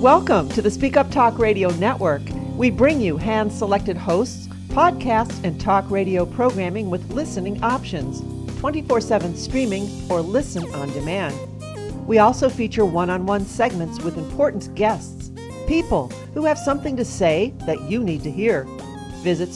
Welcome to the Speak Up Talk Radio Network. We bring you hand-selected hosts, podcasts, and talk radio programming with listening options, 24/7 streaming or listen on demand. We also feature one-on-one segments with important guests, people who have something to say that you need to hear. Visit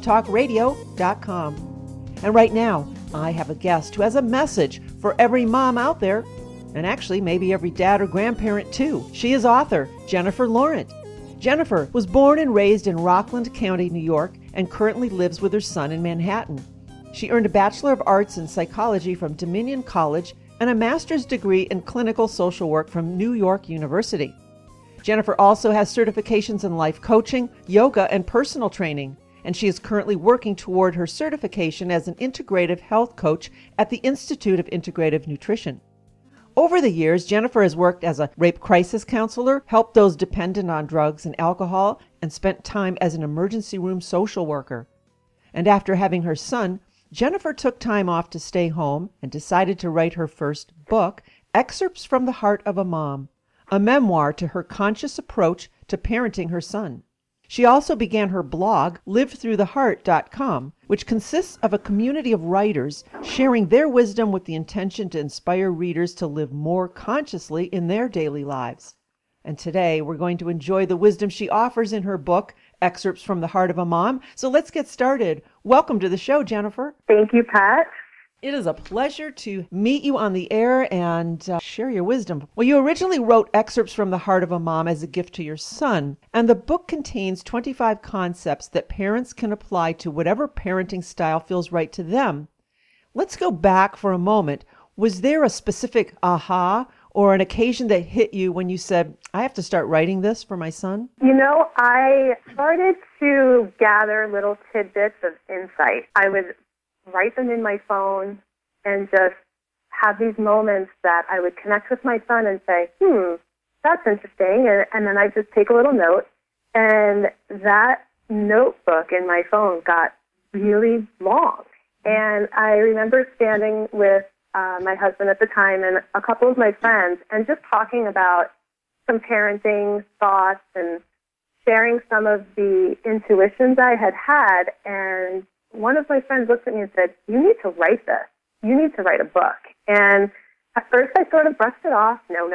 speakuptalkradio.com. And right now, I have a guest who has a message for every mom out there, and actually maybe every dad or grandparent too. She is author Jennifer Laurent. Jennifer was born and raised in Rockland County, New York, and currently lives with her son in Manhattan. She earned a Bachelor of Arts in Psychology from Dominion College and a master's degree in clinical social work from New York University. Jennifer also has certifications in life coaching, yoga, and personal training, and she is currently working toward her certification as an integrative health coach at the Institute of Integrative Nutrition. Over the years, Jennifer has worked as a rape crisis counselor, helped those dependent on drugs and alcohol, and spent time as an emergency room social worker. And after having her son, Jennifer took time off to stay home and decided to write her first book, Excerpts from the Heart of a Mom, a memoir to her conscious approach to parenting her son. She also began her blog, LiveThroughTheHeart.com, which consists of a community of writers sharing their wisdom with the intention to inspire readers to live more consciously in their daily lives. And today we're going to enjoy the wisdom she offers in her book, Excerpts from the Heart of a Mom. So let's get started. Welcome to the show, Jennifer. Thank you, Pat. It is a pleasure to meet you on the air and share your wisdom. Well, you originally wrote Excerpts from the Heart of a Mom as a gift to your son, and the book contains 25 concepts that parents can apply to whatever parenting style feels right to them. Let's go back for a moment. Was there a specific aha or an occasion that hit you when you said, I have to start writing this for my son? You know, I started to gather little tidbits of insight. I would write them in my phone and just have these moments that I would connect with my son and say, that's interesting. And then I just take a little note. And that notebook in my phone got really long. And I remember standing with my husband at the time and a couple of my friends and just talking about some parenting thoughts and sharing some of the intuitions I had had. And one of my friends looked at me and said, you need to write this. You need to write a book. And at first I sort of brushed it off. No.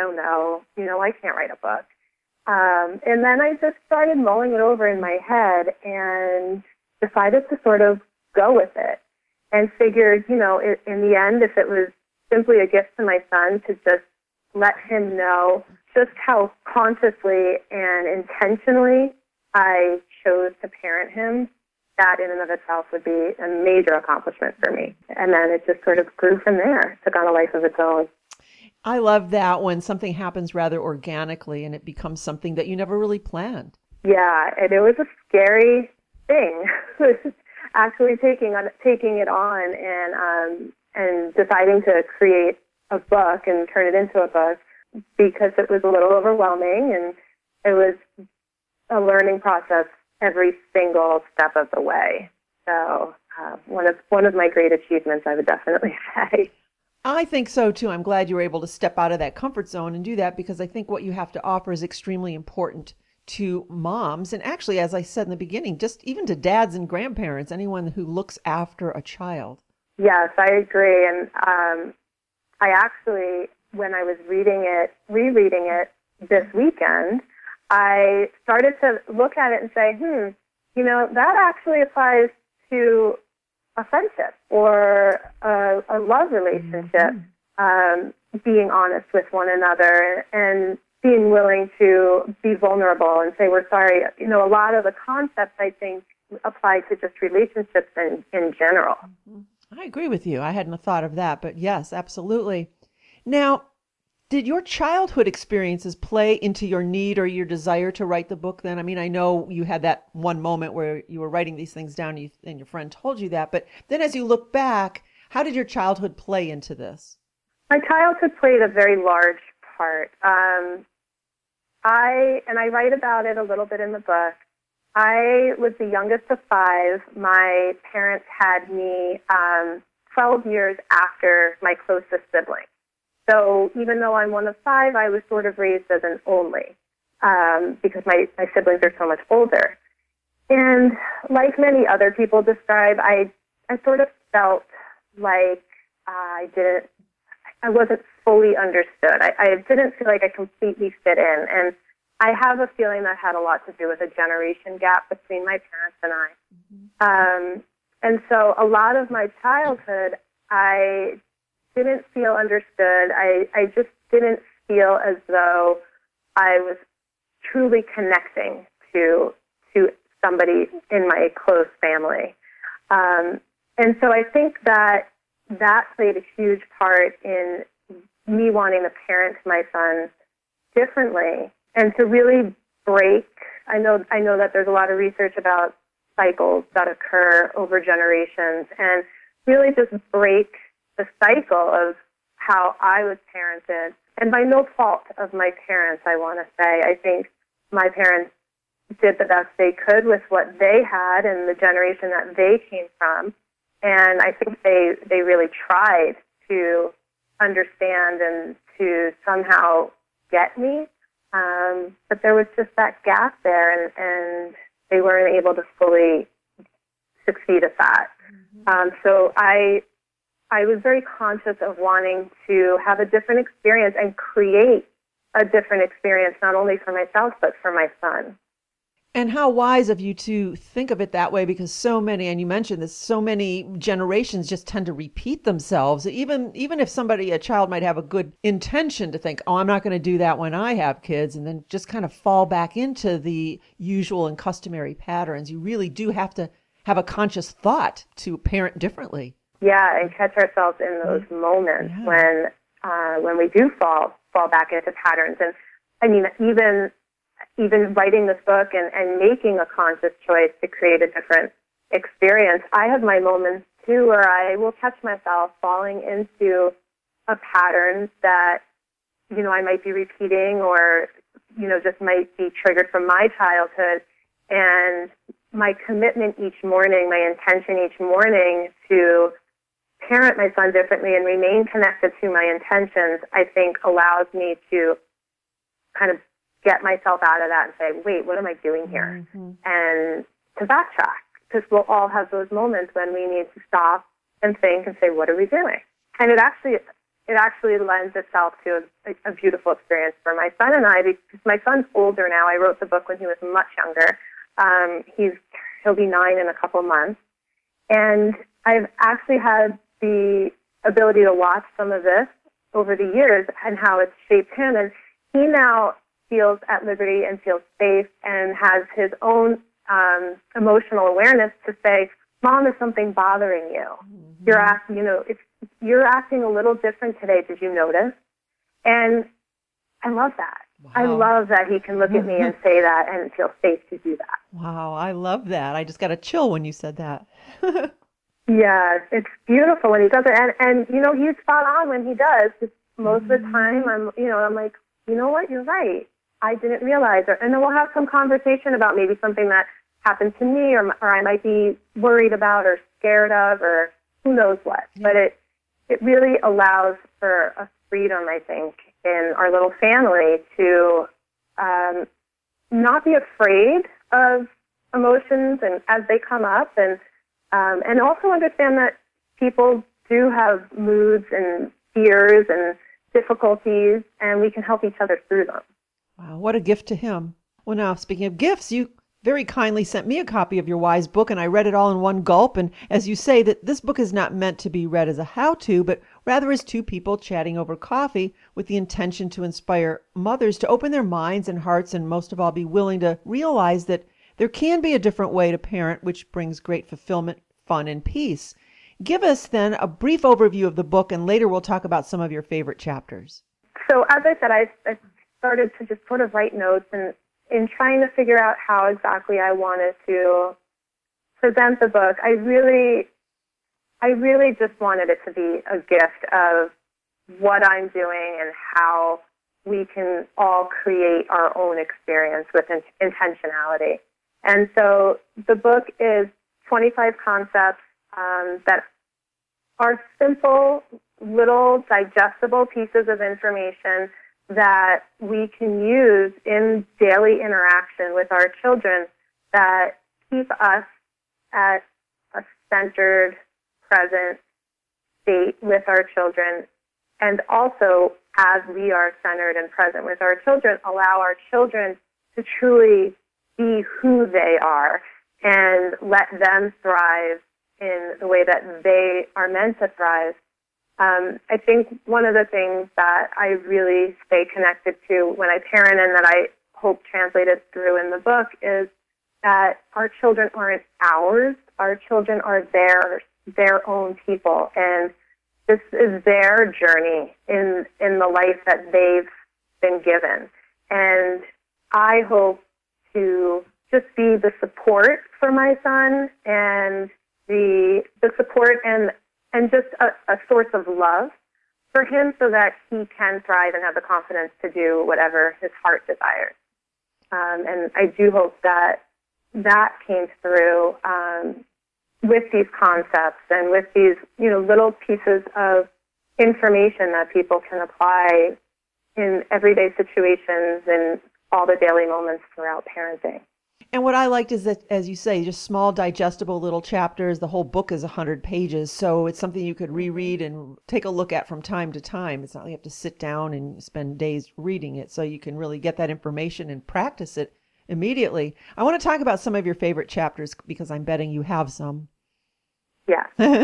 I can't write a book. And then I just started mulling it over in my head and decided to sort of go with it and figured, in the end, if it was simply a gift to my son to just let him know just how consciously and intentionally I chose to parent him, that in and of itself would be a major accomplishment for me. And then it just sort of grew from there, took on a life of its own. I love that when something happens rather organically and it becomes something that you never really planned. Yeah, and it was a scary thing, actually taking it on and deciding to create a book and turn it into a book, because it was a little overwhelming and it was a learning process every single step of the way. So one of my great achievements, I would definitely say. I think so too. I'm glad you were able to step out of that comfort zone and do that, because I think what you have to offer is extremely important to moms. And actually, as I said in the beginning, just even to dads and grandparents, anyone who looks after a child. Yes, I agree. And I actually, when I was rereading it this weekend, I started to look at it and say, that actually applies to a friendship or a love relationship, being honest with one another and being willing to be vulnerable and say, we're sorry. A lot of the concepts, I think, apply to just relationships in general. I agree with you. I hadn't thought of that, but yes, absolutely. Now, did your childhood experiences play into your need or your desire to write the book then? I mean, I know you had that one moment where you were writing these things down and your friend told you that, but then as you look back, how did your childhood play into this? My childhood played a very large part. I write about it a little bit in the book. I was the youngest of 5. My parents had me 12 years after my closest sibling. So even though I'm one of 5, I was sort of raised as an only. because my siblings are so much older. And like many other people describe, I sort of felt like I wasn't fully understood. I didn't feel like I completely fit in. And I have a feeling that had a lot to do with a generation gap between my parents and I. Mm-hmm. And so a lot of my childhood, I didn't feel understood. I just didn't feel as though I was truly connecting to somebody in my close family. And so I think that played a huge part in me wanting to parent my son differently and to really break. I know that there's a lot of research about cycles that occur over generations, and really just break the cycle of how I was parented. And by no fault of my parents, I want to say, I think my parents did the best they could with what they had and the generation that they came from. And I think they really tried to understand and to somehow get me. But there was just that gap there, and they weren't able to fully succeed at that. Mm-hmm. So I was very conscious of wanting to have a different experience and create a different experience, not only for myself, but for my son. And how wise of you to think of it that way, because so many, and you mentioned this, so many generations just tend to repeat themselves. Even if a child might have a good intention to think, oh, I'm not going to do that when I have kids, and then just kind of fall back into the usual and customary patterns. You really do have to have a conscious thought to parent differently. Yeah, and catch ourselves in those moments when we do fall back into patterns. And I mean, even writing this book and making a conscious choice to create a different experience, I have my moments too where I will catch myself falling into a pattern that, I might be repeating or, just might be triggered from my childhood. And my commitment each morning, my intention each morning to parent my son differently and remain connected to my intentions, I think allows me to kind of get myself out of that and say, wait, what am I doing here? Mm-hmm. And to backtrack, because we'll all have those moments when we need to stop and think and say, what are we doing? And it actually lends itself to a beautiful experience for my son and I, because my son's older now. I wrote the book when he was much younger. He'll be 9 in a couple months. And I've actually had the ability to watch some of this over the years and how it's shaped him. And he now feels at liberty and feels safe and has his own emotional awareness to say, Mom, is something bothering you? Mm-hmm. If you're acting a little different today, did you notice? And I love that. Wow. I love that he can look at me and say that and feel safe to do that. Wow, I love that. I just got a chill when you said that. Yeah, it's beautiful when he does it. And he's spot on when he does. Just most of the time, I'm like, you know what, you're right. I didn't realize. And then we'll have some conversation about maybe something that happened to me or I might be worried about or scared of or who knows what. Yeah. But it really allows for a freedom, I think, in our little family to not be afraid of emotions and as they come up, and also understand that people do have moods and fears and difficulties, and we can help each other through them. Wow, what a gift to him. Well, now, speaking of gifts, you very kindly sent me a copy of your Wise book, and I read it all in one gulp. And as you say, that this book is not meant to be read as a how-to, but rather as two people chatting over coffee with the intention to inspire mothers to open their minds and hearts, and most of all, be willing to realize that there can be a different way to parent, which brings great fulfillment, fun, and peace. Give us, then, a brief overview of the book, and later we'll talk about some of your favorite chapters. So, as I said, I started to just sort of write notes, and in trying to figure out how exactly I wanted to present the book, I really just wanted it to be a gift of what I'm doing and how we can all create our own experience with intentionality. And so the book is 25 concepts that are simple, little, digestible pieces of information that we can use in daily interaction with our children that keep us at a centered, present state with our children, and also, as we are centered and present with our children, allow our children to truly be who they are and let them thrive in the way that they are meant to thrive. I think one of the things that I really stay connected to when I parent, and that I hope translated through in the book, is that our children aren't ours. Our children are their own people, and this is their journey in the life that they've been given. And I hope to just be the support for my son, and the support and just a source of love for him, so that he can thrive and have the confidence to do whatever his heart desires. And I do hope that came through with these concepts and with these, little pieces of information that people can apply in everyday situations and all the daily moments throughout parenting. And what I liked is that, as you say, just small, digestible little chapters. The whole book is 100 pages, so it's something you could reread and take a look at from time to time. It's not like you have to sit down and spend days reading it, so you can really get that information and practice it immediately. I want to talk about some of your favorite chapters, because I'm betting you have some. Yeah,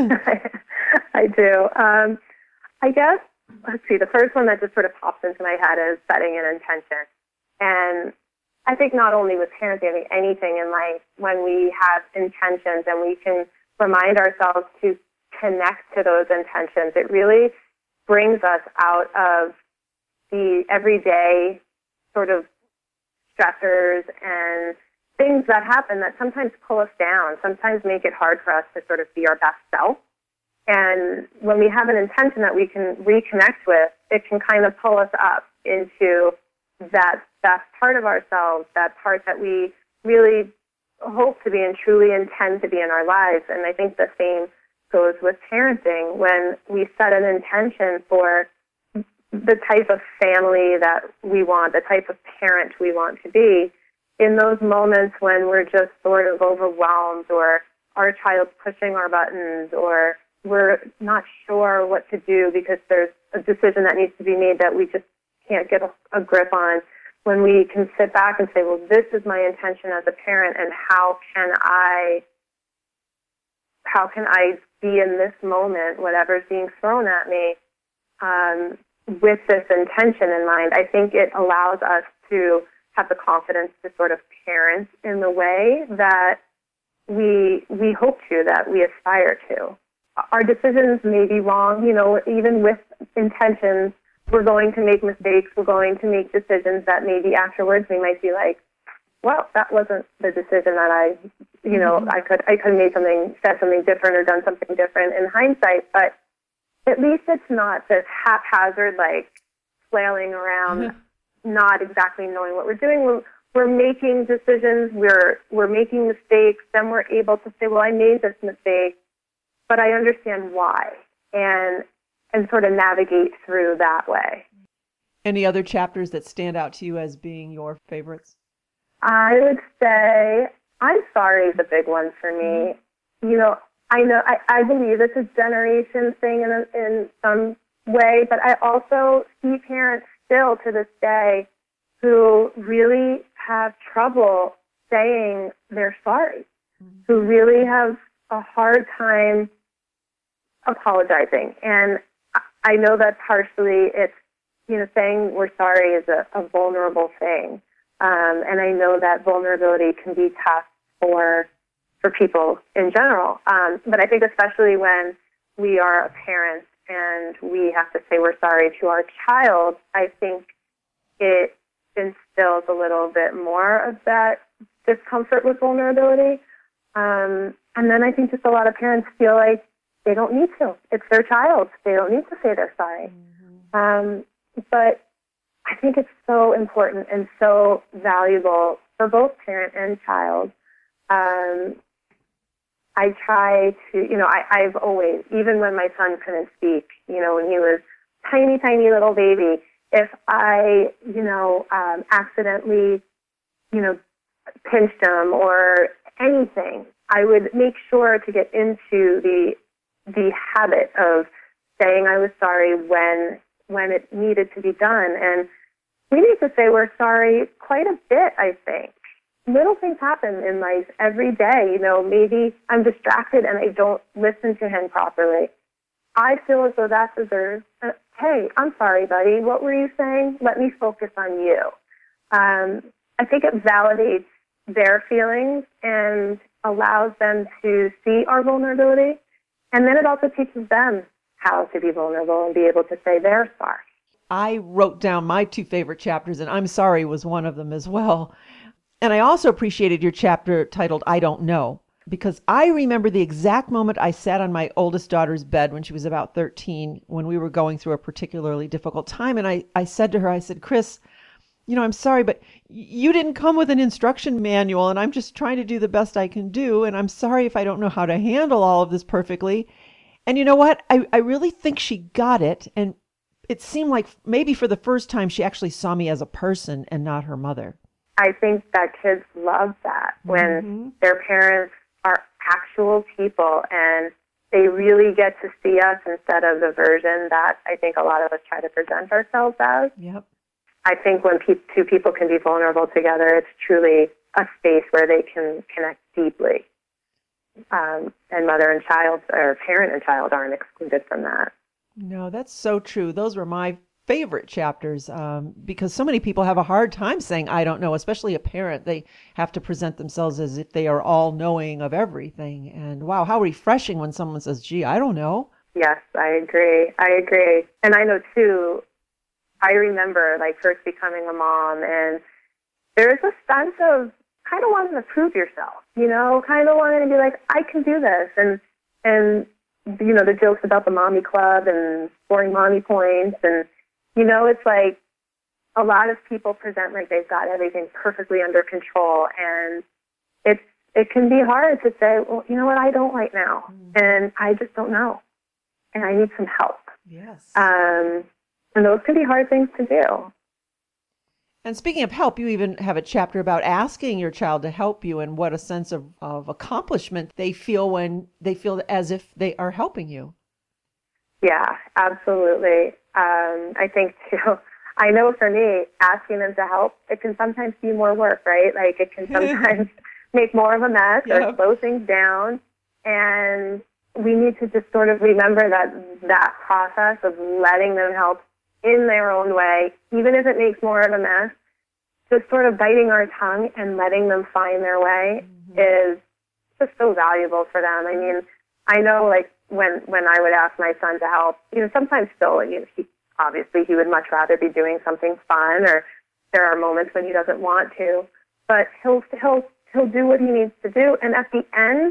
I do. I guess, let's see, the first one that just sort of pops into my head is setting an intention. And I think not only with parenting, I think anything in life, when we have intentions and we can remind ourselves to connect to those intentions, it really brings us out of the everyday sort of stressors and things that happen that sometimes pull us down, sometimes make it hard for us to sort of be our best self. And when we have an intention that we can reconnect with, it can kind of pull us up into that best part of ourselves, that part that we really hope to be and truly intend to be in our lives. And I think the same goes with parenting. When we set an intention for the type of family that we want, the type of parent we want to be, in those moments when we're just sort of overwhelmed, or our child's pushing our buttons, or we're not sure what to do because there's a decision that needs to be made that we just can't get a grip on, when we can sit back and say, well, this is my intention as a parent, and how can I be in this moment, whatever's being thrown at me, with this intention in mind. I think it allows us to have the confidence to sort of parent in the way that we hope to, that we aspire to. Our decisions may be wrong, even with intentions. We're going to make mistakes. We're going to make decisions that maybe afterwards we might be like, well, that wasn't the decision that I could have said something different or done something different in hindsight. But at least it's not this haphazard, like flailing around, not exactly knowing what we're doing. We're making decisions. We're making mistakes. Then we're able to say, well, I made this mistake, but I understand why, and sort of navigate through that way. Any other chapters that stand out to you as being your favorites? I would say I'm Sorry is a big one for me. I believe it's a generation thing in some way, but I also see parents still to this day who really have trouble saying they're sorry, who really have a hard time apologizing. And I know that partially it's, saying we're sorry is a vulnerable thing. And I know that vulnerability can be tough for people in general. But I think especially when we are a parent and we have to say we're sorry to our child, I think it instills a little bit more of that discomfort with vulnerability. And then I think just a lot of parents feel like they don't need to. It's their child. They don't need to say they're sorry. But I think it's so important and so valuable for both parent and child. I try to, I've always, even when my son couldn't speak, when he was tiny, tiny little baby, if I, accidentally, pinched him or anything, I would make sure to get into the habit of saying I was sorry when it needed to be done. And we need to say we're sorry quite a bit, I think. Little things happen in life every day. Maybe I'm distracted and I don't listen to him properly. I feel as though that deserves, hey, I'm sorry, buddy. What were you saying? Let me focus on you. I think it validates their feelings and allows them to see our vulnerability. And then it also teaches them how to be vulnerable and be able to say they're sorry. I wrote down my two favorite chapters, and I'm sorry was one of them as well. And I also appreciated your chapter titled, I Don't Know, because I remember the exact moment I sat on my oldest daughter's bed when she was about 13, when we were going through a particularly difficult time. And I said to her, I said, Chris, I'm sorry, but you didn't come with an instruction manual, and I'm just trying to do the best I can do. And I'm sorry if I don't know how to handle all of this perfectly. And you know what? I really think she got it. And it seemed like maybe for the first time, she actually saw me as a person and not her mother. I think that kids love that when their parents are actual people and they really get to see us instead of the version that I think a lot of us try to present ourselves as. Yep. I think when two people can be vulnerable together, it's truly a space where they can connect deeply. And mother and child, or parent and child, aren't excluded from that. No, that's so true. Those were my favorite chapters because so many people have a hard time saying, I don't know, especially a parent. They have to present themselves as if they are all knowing of everything. And wow, how refreshing when someone says, gee, I don't know. Yes, I agree. And I know, too, I remember first becoming a mom, and there's a sense of kind of wanting to prove yourself, kind of wanting to be like, I can do this. And the jokes about the mommy club and scoring mommy points. And, it's like a lot of people present like they've got everything perfectly under control. And it can be hard to say, well, you know what, I don't right now. And I just don't know. And I need some help. Yes. And those can be hard things to do. And speaking of help, you even have a chapter about asking your child to help you and what a sense of accomplishment they feel when they feel as if they are helping you. Yeah, absolutely. I think, too, I know for me, asking them to help, it can sometimes be more work, right? It can sometimes make more of a mess or slow things down. And we need to just sort of remember that process of letting them help in their own way, even if it makes more of a mess, just sort of biting our tongue and letting them find their way is just so valuable for them. I mean, I know when I would ask my son to help, sometimes still, he would much rather be doing something fun, or there are moments when he doesn't want to, but he'll do what he needs to do. And at the end,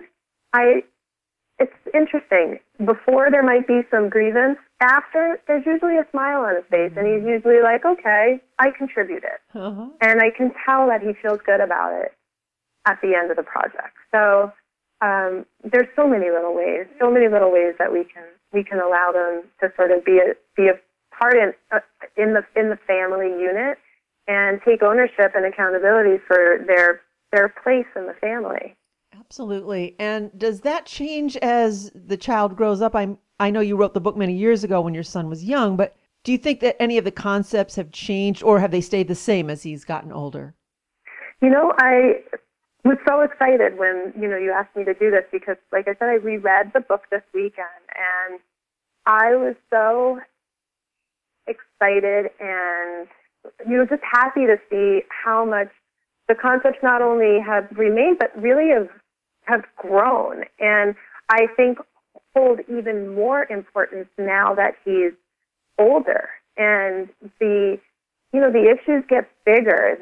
it's interesting. Before there might be some grievance. After, there's usually a smile on his face, and he's usually like, okay, I contributed. And I can tell that he feels good about it at the end of the project. So there's so many little ways that we can allow them to sort of be a part in the family unit and take ownership and accountability for their place in the family. Absolutely. And does that change as the child grows up? I know you wrote the book many years ago when your son was young, but do you think that any of the concepts have changed, or have they stayed the same as he's gotten older? I was so excited when, you asked me to do this because, like I said, I reread the book this weekend, and I was so excited and, just happy to see how much the concepts not only have remained, but really have grown. And I think hold even more importance now that he's older, and the issues get bigger.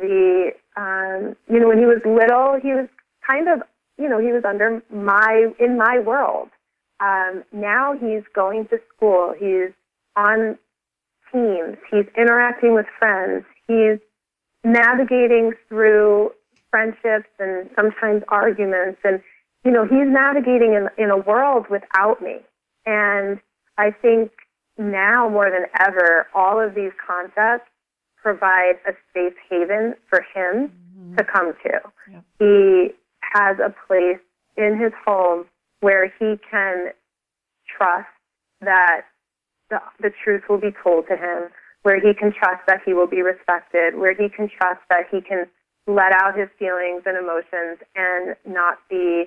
When he was little, he was kind of, he was in my world. Now he's going to school. He's on teams. He's interacting with friends. He's navigating through friendships and sometimes arguments, and he's navigating in a world without me. And I think now more than ever, all of these concepts provide a safe haven for him to come to. Yep. He has a place in his home where he can trust that the truth will be told to him, where he can trust that he will be respected, where he can trust that he can let out his feelings and emotions and not be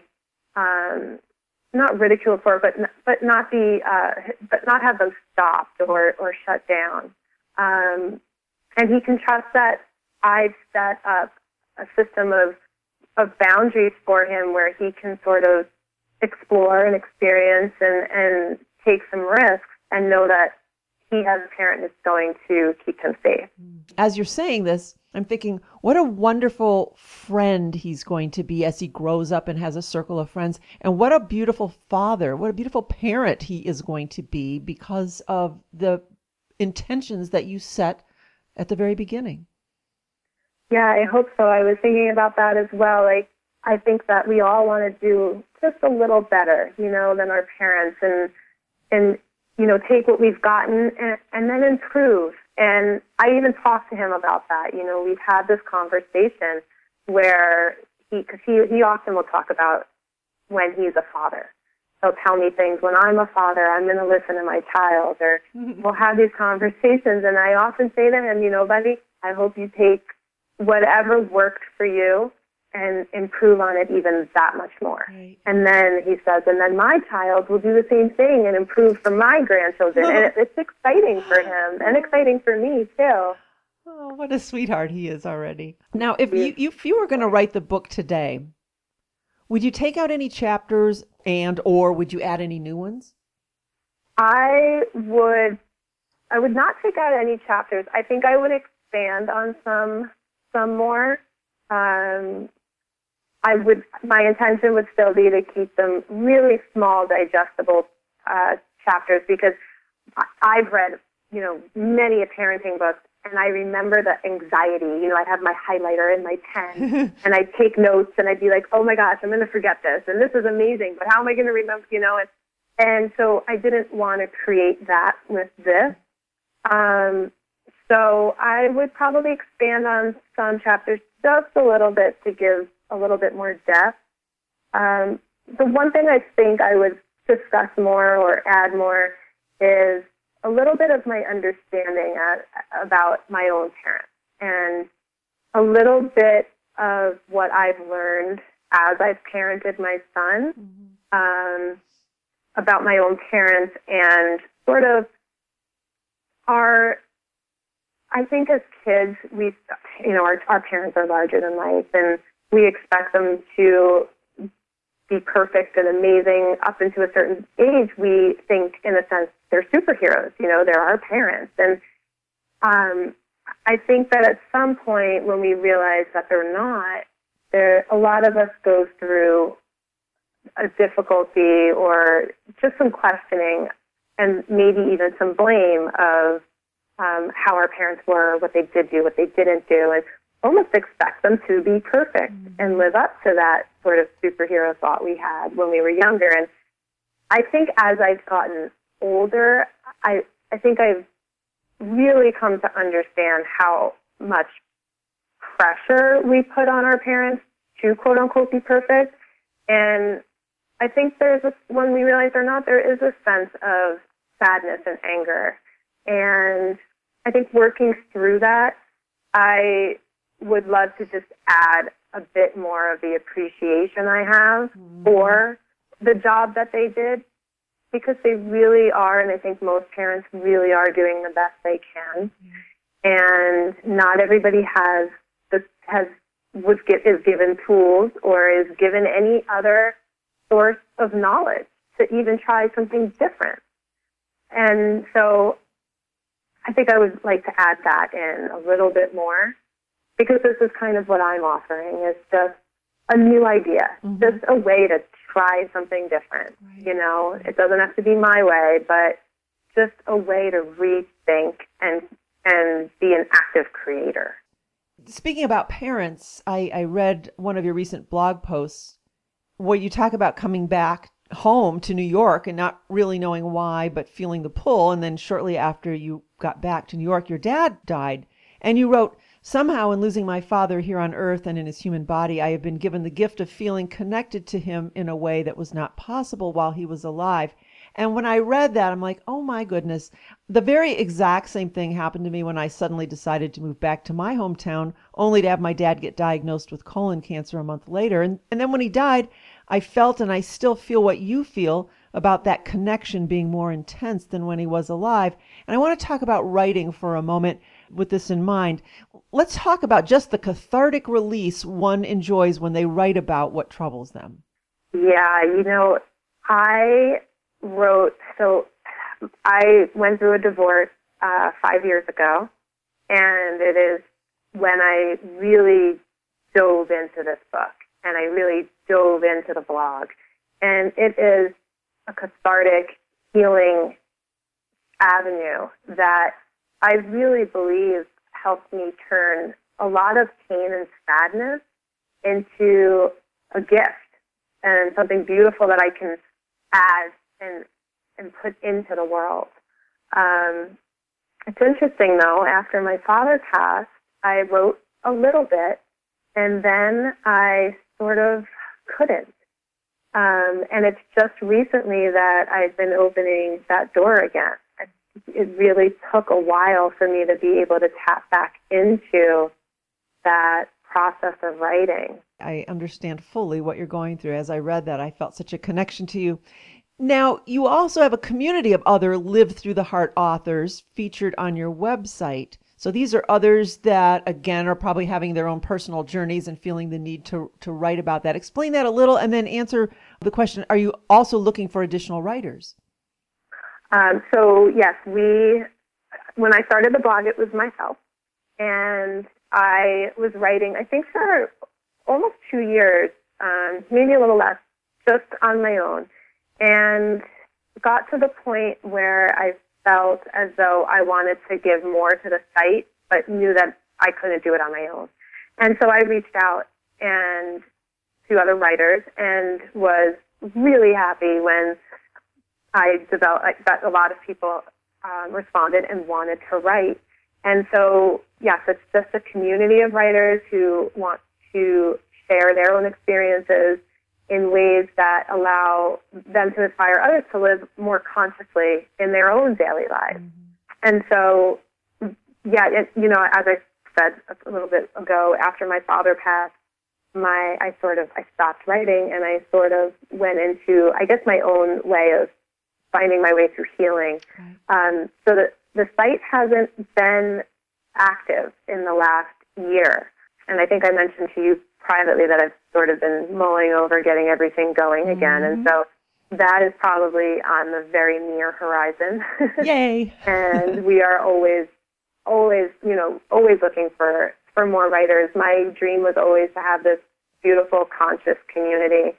not ridiculed for it, but not have them stopped or shut down. And he can trust that I've set up a system of boundaries for him where he can sort of explore and experience and take some risks and know that he has a parent that's going to keep him safe. As you're saying this, I'm thinking, what a wonderful friend he's going to be as he grows up and has a circle of friends. And what a beautiful father, what a beautiful parent he is going to be because of the intentions that you set at the very beginning. Yeah, I hope so. I was thinking about that as well. Like, I think that we all want to do just a little better, than our parents and take what we've gotten and then improve. And I even talked to him about that. We've had this conversation where because he often will talk about when he's a father. He'll tell me things, when I'm a father, I'm going to listen to my child, or we'll have these conversations. And I often say to him, buddy, I hope you take whatever worked for you and improve on it even that much more. Right. And then he says, and then my child will do the same thing and improve for my grandchildren. And it's exciting for him and exciting for me too. Oh, what a sweetheart he is already. Now, if you were going to write the book today, would you take out any chapters or would you add any new ones? I would not take out any chapters. I think I would expand on some more. My intention would still be to keep them really small, digestible chapters, because I've read, many a parenting book, and I remember the anxiety. I'd have my highlighter and my pen, and I'd take notes, and I'd be like, oh my gosh, I'm going to forget this, and this is amazing, but how am I going to remember, And so I didn't want to create that with this. So I would probably expand on some chapters just a little bit to give a little bit more depth. The one thing I think I would discuss more or add more is a little bit of my understanding about my own parents and a little bit of what I've learned as I've parented my son, about my own parents and sort of I think as kids, our parents are larger than life, and we expect them to be perfect and amazing up into a certain age. We think, in a sense, they're superheroes. They're our parents. And I think that at some point when we realize that they're not, a lot of us go through a difficulty or just some questioning and maybe even some blame of how our parents were, what they did do, what they didn't do, and almost expect them to be perfect and live up to that sort of superhero thought we had when we were younger. And I think as I've gotten older, I think I've really come to understand how much pressure we put on our parents to quote unquote be perfect. And I think when we realize they're not, there is a sense of sadness and anger. And I think working through that, I would love to just add a bit more of the appreciation I have for the job that they did, because they really are, and I think most parents really are doing the best they can. And not everybody is given tools or is given any other source of knowledge to even try something different. And so I think I would like to add that in a little bit more, because this is kind of what I'm offering, is just a new idea, just a way to try something different. Right. It doesn't have to be my way, but just a way to rethink and be an active creator. Speaking about parents, I read one of your recent blog posts where you talk about coming back home to New York and not really knowing why, but feeling the pull. And then shortly after you got back to New York, your dad died. And you wrote, "Somehow in losing my father here on earth and in his human body, I have been given the gift of feeling connected to him in a way that was not possible while he was alive." And when I read that, I'm like, oh my goodness, the very exact same thing happened to me when I suddenly decided to move back to my hometown, only to have my dad get diagnosed with colon cancer a month later. And then when he died, I felt, and I still feel what you feel about that connection being more intense than when he was alive. And I want to talk about writing for a moment with this in mind. Let's talk about just the cathartic release one enjoys when they write about what troubles them. Yeah, I went through a divorce 5 years ago, and it is when I really dove into this book, and I really dove into the blog. And it is a cathartic, healing avenue that I really believe helped me turn a lot of pain and sadness into a gift and something beautiful that I can add and put into the world. It's interesting, though, after my father passed, I wrote a little bit, and then I sort of couldn't. And it's just recently that I've been opening that door again. It really took a while for me to be able to tap back into that process of writing. I understand fully what you're going through. As I read that, I felt such a connection to you. Now, you also have a community of other Live Through the Heart authors featured on your website. So these are others that, again, are probably having their own personal journeys and feeling the need to write about that. Explain that a little and then answer the question, are you also looking for additional writers? So, yes, when I started the blog, it was myself. And I was writing, I think, for almost 2 years, maybe a little less, just on my own. And got to the point where I felt as though I wanted to give more to the site, but knew that I couldn't do it on my own. And so I reached out to other writers and was really happy when that a lot of people responded and wanted to write. And so, yes, it's just a community of writers who want to share their own experiences in ways that allow them to inspire others to live more consciously in their own daily lives. Mm-hmm. And so, yeah, as I said a little bit ago, after my father passed, I stopped writing, and I sort of went into, I guess, my own way of finding my way through healing. Right. So the site hasn't been active in the last year. And I think I mentioned to you privately that I've sort of been mulling over getting everything going again. Mm-hmm. And so that is probably on the very near horizon. Yay! And we are always looking for more writers. My dream was always to have this beautiful, conscious community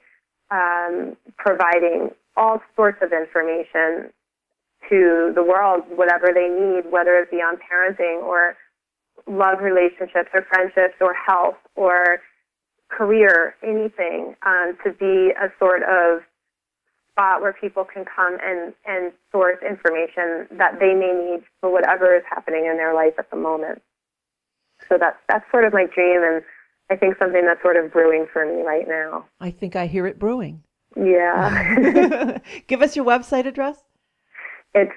providing all sorts of information to the world, whatever they need, whether it be on parenting or love relationships or friendships or health or career, anything, to be a sort of spot where people can come and source information that they may need for whatever is happening in their life at the moment. So that's sort of my dream, and I think something that's sort of brewing for me right now. I think I hear it brewing. Yeah. Give us your website address. It's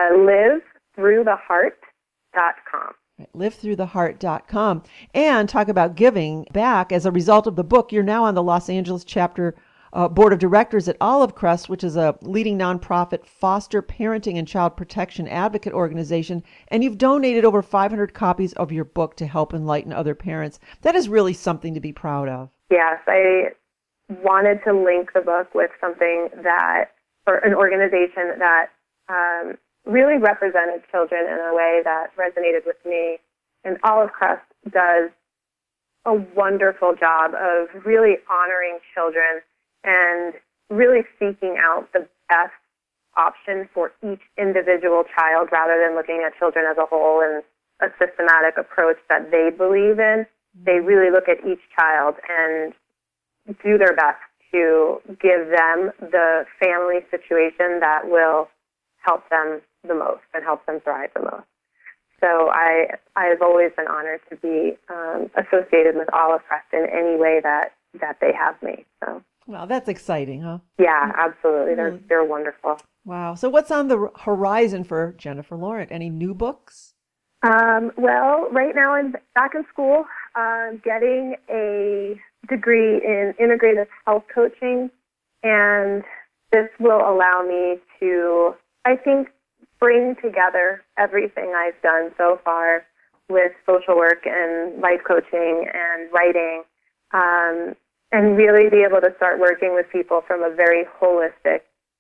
livethroughtheheart.com. livethroughtheheart.com. And talk about giving back. As a result of the book, you're now on the Los Angeles chapter board of directors at Olive Crest, which is a leading nonprofit foster parenting and child protection advocate organization. And you've donated over 500 copies of your book to help enlighten other parents. That is really something to be proud of. Yes, I wanted to link the book with something or an organization that really represented children in a way that resonated with me. And Olive Crest does a wonderful job of really honoring children and really seeking out the best option for each individual child rather than looking at children as a whole and a systematic approach that they believe in. They really look at each child and do their best to give them the family situation that will help them the most and help them thrive the most. So I've always been honored to be associated with Olive Press in any way that they have me. So. Well, that's exciting, huh? Yeah, absolutely. They're wonderful. Wow. So what's on the horizon for Jennifer Laurent? Any new books? Well, right now I'm back in school, getting a degree in integrative health coaching, and this will allow me to, I think, bring together everything I've done so far with social work and life coaching and writing, and really be able to start working with people from a very holistic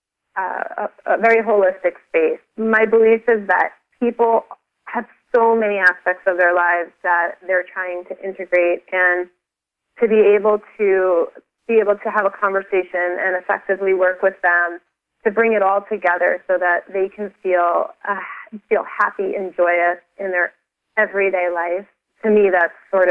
space. My belief is that people have so many aspects of their lives that they're trying to integrate, and to be able to have a conversation and effectively work with them to bring it all together so that they can feel happy and joyous in their everyday life. To me, that's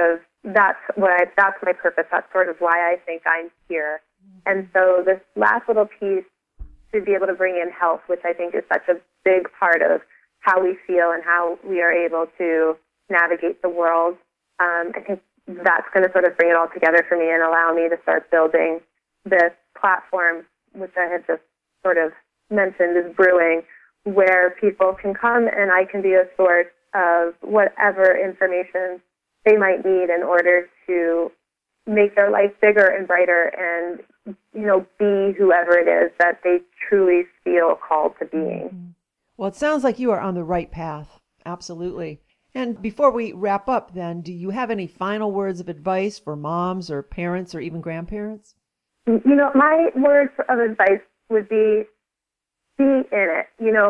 my purpose. That's sort of why I think I'm here. And so this last little piece, to be able to bring in health, which I think is such a big part of how we feel and how we are able to navigate the world, I think that's going to sort of bring it all together for me and allow me to start building this platform, which I had just sort of mentioned is brewing, where people can come and I can be a source of whatever information they might need in order to make their life bigger and brighter and, be whoever it is that they truly feel called to being. Well, it sounds like you are on the right path. Absolutely. And before we wrap up then, do you have any final words of advice for moms or parents or even grandparents? My words of advice would be in it.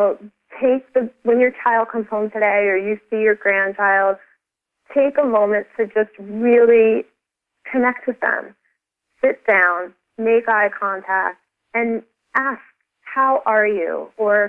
When your child comes home today or you see your grandchild, take a moment to just really connect with them. Sit down, make eye contact, and ask, how are you? Or,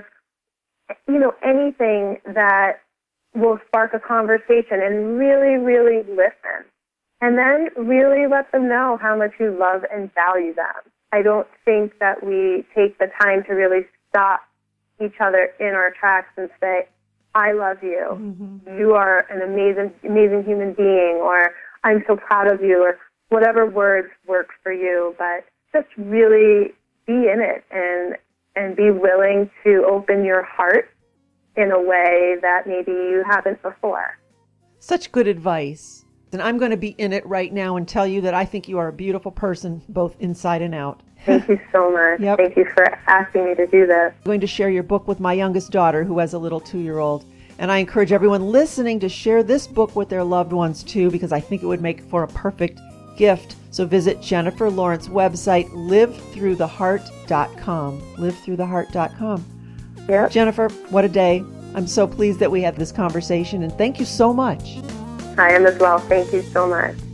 anything that will spark a conversation, and really, really listen. And then really let them know how much you love and value them. I don't think that we take the time to really stop each other in our tracks and say, I love you. Mm-hmm. You are an amazing, amazing human being, or I'm so proud of you, or whatever words work for you. But just really be in it and be willing to open your heart in a way that maybe you haven't before. Such good advice. And I'm going to be in it right now and tell you that I think you are a beautiful person, both inside and out. Thank you so much. Yep. Thank you for asking me to do this. I'm going to share your book with my youngest daughter, who has a little 2-year-old. And I encourage everyone listening to share this book with their loved ones too, because I think it would make for a perfect gift. So visit Jennifer Laurent's website, livethroughtheheart.com. Livethroughtheheart.com. Yep. Jennifer, what a day. I'm so pleased that we had this conversation, and thank you so much. I am as well. Thank you so much.